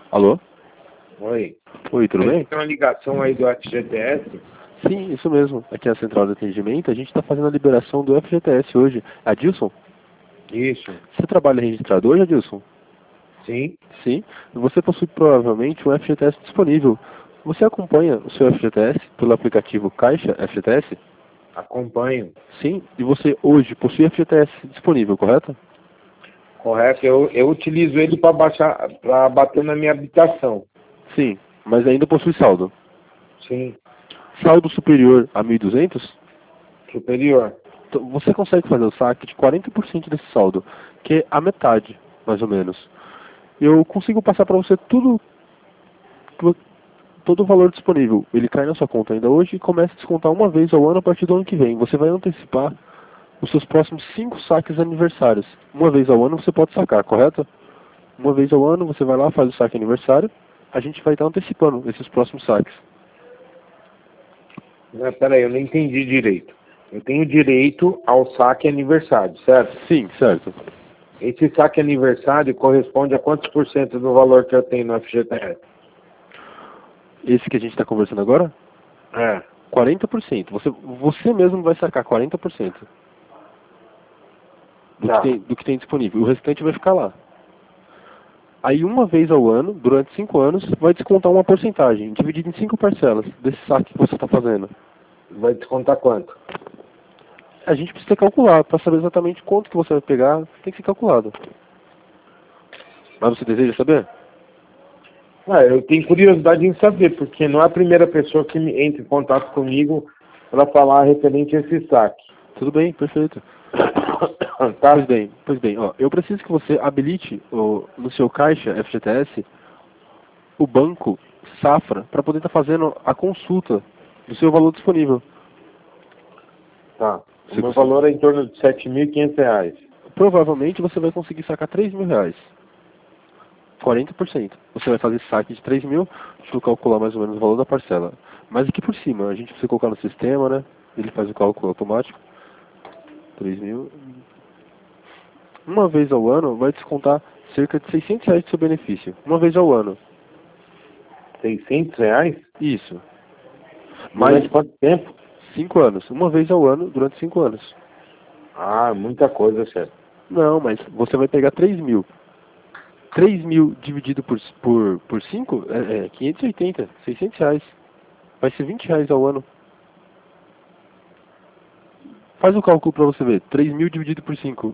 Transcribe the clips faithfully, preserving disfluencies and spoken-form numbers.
Alô? Oi. Oi, tudo bem? Tem uma ligação aí do F G T S? Sim, isso mesmo. Aqui é a central de atendimento. A gente está fazendo a liberação do F G T S hoje. Adilson? Isso. Você trabalha registrado hoje, Adilson? Sim. Sim. Você possui provavelmente um F G T S disponível. Você acompanha o seu F G T S pelo aplicativo Caixa F G T S? Acompanho. Sim. E você hoje possui F G T S disponível, correto? Correto. Eu, eu utilizo ele para baixar, para bater na minha habitação. Sim. Mas ainda possui saldo. Sim. Saldo superior a mil e duzentos? Superior. Então, você consegue fazer o saque de quarenta por cento desse saldo, que é a metade, mais ou menos. Eu consigo passar para você tudo, todo o valor disponível. Ele cai na sua conta ainda hoje e começa a descontar uma vez ao ano a partir do ano que vem. Você vai antecipar os seus próximos cinco saques aniversários. Uma vez ao ano você pode sacar, correto? Uma vez ao ano você vai lá, faz o saque aniversário, a gente vai estar antecipando esses próximos saques. Não, peraí, eu não entendi direito. Eu tenho direito ao saque aniversário, certo? Sim, certo. Esse saque aniversário corresponde a quantos por cento do valor que eu tenho no F G T S? Esse que a gente está conversando agora? É. quarenta por cento. Você, você mesmo vai sacar quarenta por cento do, Tá. que tem, do que tem disponível. O restante vai ficar lá. Aí uma vez ao ano, durante cinco anos, vai descontar uma porcentagem, dividida em cinco parcelas desse saque que você está fazendo. Vai descontar quanto? A gente precisa calcular, para saber exatamente quanto que você vai pegar, tem que ser calculado. Mas você deseja saber? Ah, eu tenho curiosidade em saber, porque não é a primeira pessoa que me entra em contato comigo para falar referente a esse saque. Tudo bem, perfeito. Tá? Pois bem, pois bem, ó, eu preciso que você habilite o, no seu caixa F G T S o banco Safra para poder estar fazendo a consulta do seu valor disponível. Tá. O Você meu consegue? valor é em torno de sete mil e quinhentos reais. Provavelmente você vai conseguir sacar três mil reais. quarenta por cento. Você vai fazer saque de três mil, deixa eu calcular mais ou menos o valor da parcela. Mas aqui por cima, a gente precisa colocar no sistema, né? Ele faz o cálculo automático. três mil. Uma vez ao ano vai descontar cerca de seiscentos reais do seu benefício. Uma vez ao ano. seiscentos reais? Isso. Mais Durante quanto tempo? cinco anos. Uma vez ao ano durante cinco anos. Ah, muita coisa, chefe. Não, mas você vai pegar três mil. três mil dividido por, por, por cinco é, é quinhentos e oitenta, seiscentos reais. Vai ser vinte reais ao ano. Faz o cálculo pra você ver. três mil dividido por cinco.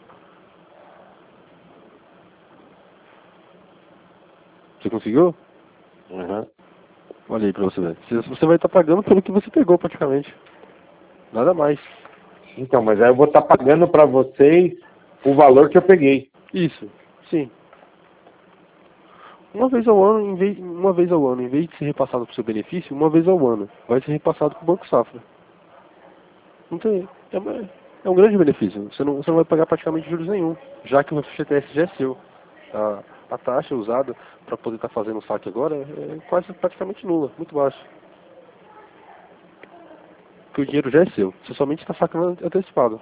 Você conseguiu? Uhum. Olha aí pra você ver. Você você vai estar pagando pelo que você pegou praticamente. Nada mais. Então, mas aí eu vou estar pagando para vocês o valor que eu peguei. Isso, sim. Uma vez ao ano, em vez, uma vez ao ano, em vez de ser repassado pro seu benefício, uma vez ao ano, vai ser repassado pro Banco Safra. Não tem, é, uma- é um grande benefício. Você não, você não vai pagar praticamente juros nenhum, já que o F G T S já é seu. A, a taxa usada para poder estar fazendo o saque agora é quase praticamente nula, muito baixa. Porque o dinheiro já é seu. Você somente está sacando antecipado.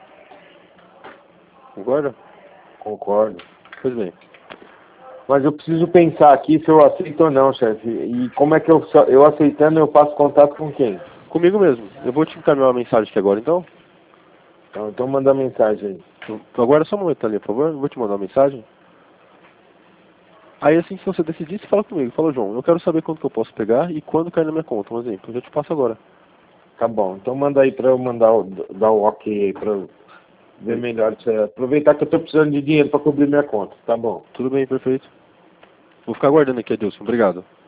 Concorda? Concordo. Pois bem. Mas eu preciso pensar aqui se eu aceito ou não, chefe. E como é que eu, eu aceitando, eu faço contato com quem? Comigo mesmo. Eu vou te encaminhar uma mensagem aqui agora, então. Então, então manda mensagem aí. Então, agora só um momento ali, por favor. Eu vou te mandar uma mensagem. Aí assim que você decidir, você fala comigo. Fala, João, eu quero saber quanto que eu posso pegar e quando cair na minha conta. Um exemplo, eu já te passo agora. Tá bom. Então manda aí para eu mandar o, dar o ok aí para eu ver melhor isso aí. Aproveitar que eu tô precisando de dinheiro para cobrir minha conta. Tá bom. Tudo bem, perfeito. Vou ficar aguardando aqui, Adilson. Obrigado.